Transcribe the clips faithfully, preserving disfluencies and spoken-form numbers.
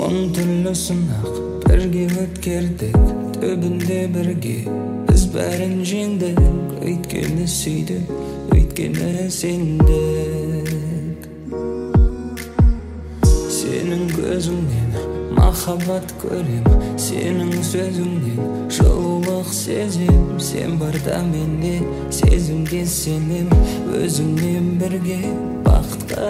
Мың түрлі сынақ бірге өткердік, төбінде бірге біз бәрін жеңдік. Өйткені сүйдік, өйткені сендік. Сенің көзіңнен махаббат көрем, сенің сөзіңнен жылулық сезем. Сен барда менде сезімге сенем, өзіңмен бірге бақытқа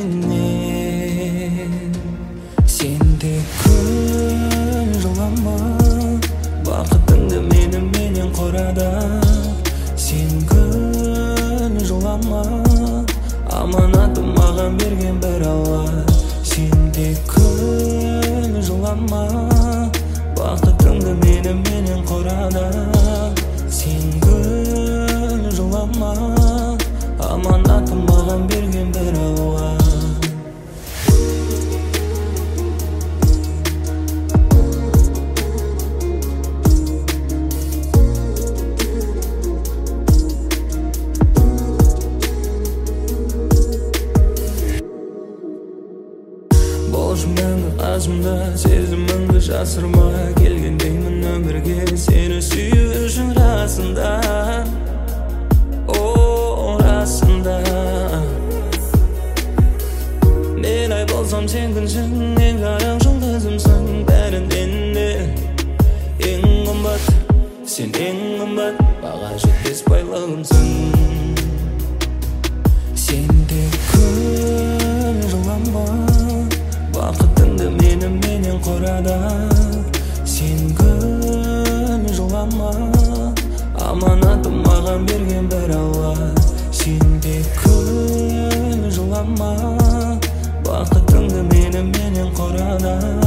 енем. Сенде күн жылама, бақытыңды менің менен құрада. Сен күн жылама, аманатым маған берген бір Алла. Сенде күн жылама, бақытыңды менің менен құрада. Сен күн жылама, аманатым маған берген бір Алла. Болшы мәңгі қасымда, сезіміңді жасырма. Келгендеймін өмірге сені сүю үшін расында. О, расында. Мен ай болсам сен күнсің, ең жарық жұлдызымсың. Бәрінен де ең қымбат, сен ең қымбат, баға жетпес байлығымсың. Сенде күн жылама, бақытыңды менің менен құрада. Сен күн жылама, аманатым маған берген бір Алла. Сенде күн жылама, бақытыңды менің менен құрада.